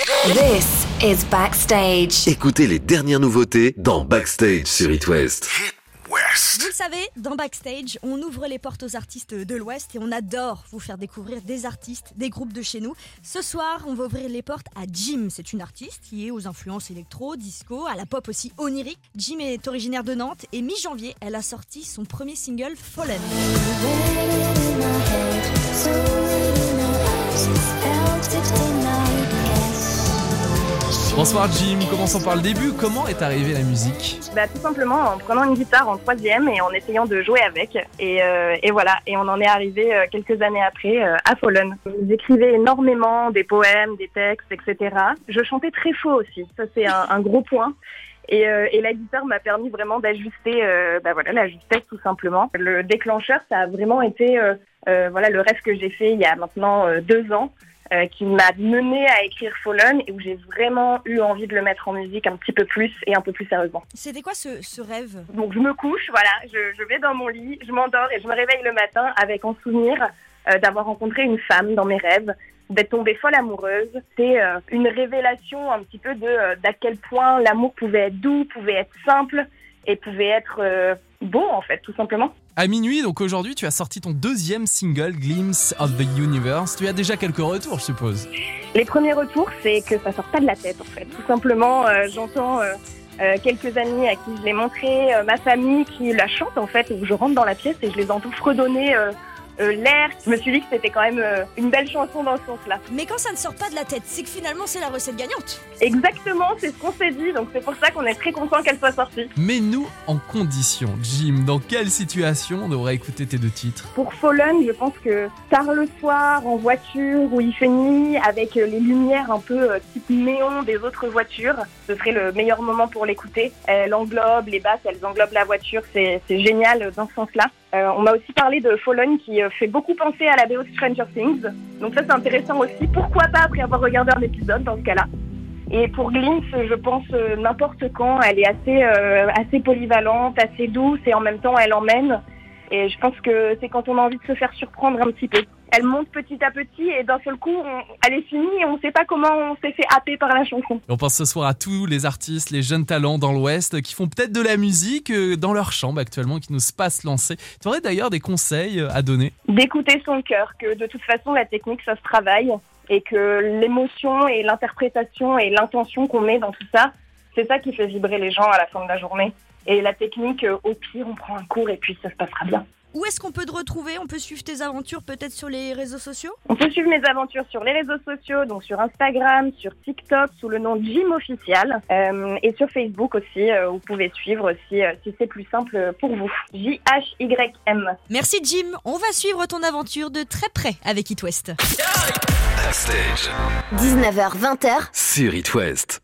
This is Backstage. Écoutez les dernières nouveautés dans Backstage sur It West. Vous le savez, dans Backstage, on ouvre les portes aux artistes de l'Ouest et on adore vous faire découvrir des artistes, des groupes de chez nous. Ce soir, on va ouvrir les portes à Jim. C'est une artiste qui est aux influences électro, disco, à la pop aussi onirique. Jim est originaire de Nantes et mi-janvier, elle a sorti son premier single, Fallen. Bonsoir Jim, commençons par le début. Comment est arrivée la musique ? Tout simplement en prenant une guitare en 3e et en essayant de jouer avec. Et voilà, et on en est arrivé quelques années après à Fallen. J'écrivais énormément des poèmes, des textes, etc. Je chantais très faux aussi, ça c'est un gros point. Et la guitare m'a permis vraiment d'ajuster la justesse tout simplement. Le déclencheur, ça a vraiment été le rêve que j'ai fait il y a maintenant 2 ans. Qui m'a mené à écrire Fallen et où j'ai vraiment eu envie de le mettre en musique un petit peu plus et un peu plus sérieusement. C'était quoi ce rêve ? Donc je me couche, je vais dans mon lit, je m'endors et je me réveille le matin avec en souvenir d'avoir rencontré une femme dans mes rêves, d'être tombée folle amoureuse. C'est une révélation un petit peu d'à quel point l'amour pouvait être doux, pouvait être simple et pouvait être beau en fait, tout simplement. À minuit, donc aujourd'hui, tu as sorti ton 2e single, Glimpse of the Universe. Tu as déjà quelques retours, je suppose. Les premiers retours, c'est que ça sort pas de la tête, en fait. Tout simplement, j'entends quelques amis à qui je l'ai montré, ma famille qui la chante, en fait, où je rentre dans la pièce et je les entends fredonner l'air. Je me suis dit que c'était quand même une belle chanson dans ce sens-là. Mais quand ça ne sort pas de la tête, c'est que finalement, c'est la recette gagnante. Exactement, c'est ce qu'on s'est dit, donc c'est pour ça qu'on est très content qu'elle soit sortie. Mets-nous en condition, Jim. Dans quelle situation on devrait écouter tes 2 titres ? Pour Fallen, je pense que tard le soir, en voiture, où il fait nuit, avec les lumières un peu type néon des autres voitures, ce serait le meilleur moment pour l'écouter. Elle englobe, les basses, elles englobent la voiture, c'est génial dans ce sens-là. On m'a aussi parlé de Fallen qui fait beaucoup penser à la BO de Stranger Things. Donc ça c'est intéressant aussi. Pourquoi pas après avoir regardé un épisode dans ce cas-là. Et pour Glimpse, je pense n'importe quand. Elle est assez polyvalente, assez douce et en même temps elle emmène. Et je pense que c'est quand on a envie de se faire surprendre un petit peu. Elle monte petit à petit et d'un seul coup, elle est finie et on ne sait pas comment on s'est fait happer par la chanson. On pense ce soir à tous les artistes, les jeunes talents dans l'Ouest qui font peut-être de la musique dans leur chambre actuellement, qui n'osent pas se lancer. Tu aurais d'ailleurs des conseils à donner ? D'écouter son cœur, que de toute façon la technique ça se travaille et que l'émotion et l'interprétation et l'intention qu'on met dans tout ça, c'est ça qui fait vibrer les gens à la fin de la journée. Et la technique, au pire, on prend un cours et puis ça se passera bien. Où est-ce qu'on peut te retrouver ? On peut suivre tes aventures peut-être sur les réseaux sociaux ? On peut suivre mes aventures sur les réseaux sociaux, donc sur Instagram, sur TikTok, sous le nom Jim Official, et sur Facebook aussi, vous pouvez suivre si c'est plus simple pour vous. JHYM. Merci Jim, on va suivre ton aventure de très près avec It West. Backstage 19h-20h sur It West.